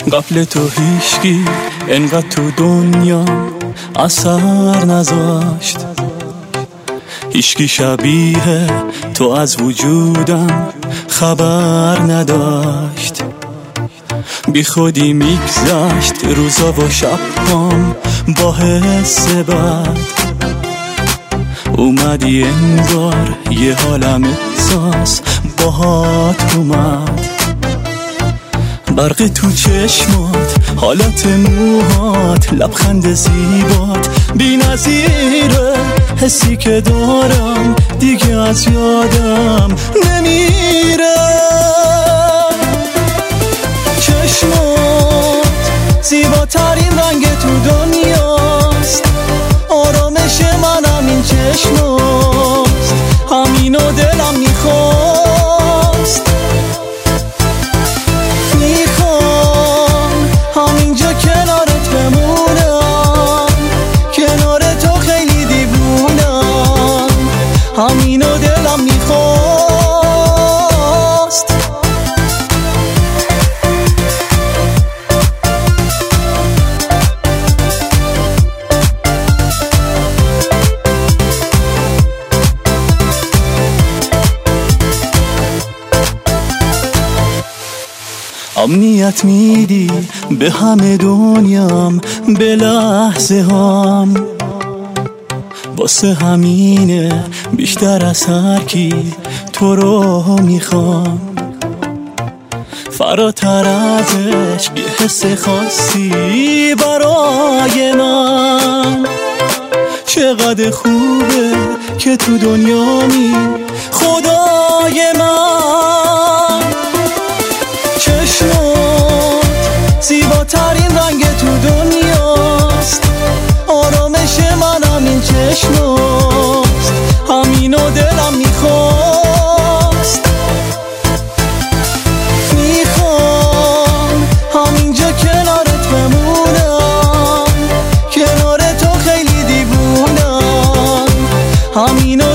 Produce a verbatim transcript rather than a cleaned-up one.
قبل تو هیچکی انقدر تو دنیا اثر نذاشت، هیچکی شبیه تو از وجودم خبر نداشت. بی خودی میگذشت روزا و شبام با حس بد، اومدی انگار یه حالم احساس باهات اومد. برق تو چشمات، حالت موهات، لبخند زیبات بی نظیره، حسی که دارم دیگه از یادم نمیره. چشمات زیباترین رنگ تو دنیاست، آرامش من همین چشماست، همینو دلم میخواست. میخوام همینجا کنارت بمونم، کنار تو خیلی دیوونم، همینو دلم میخواست. امنیت میدی به همه دنیام، به لحظه هام، واسه همینه بیشتر از هر کی تو رو میخوام. فراتر از عشق یه حس خاصی برای من، چقدر خوبه که تو دنیامی خدای من. چشمات زیباترین رنگ تو دنیاست، آرامش من همین چشماست، همینو دلم میخواست. میخوام همینجا کنارت بمونم، کنار تو خیلی دیوونم، همینو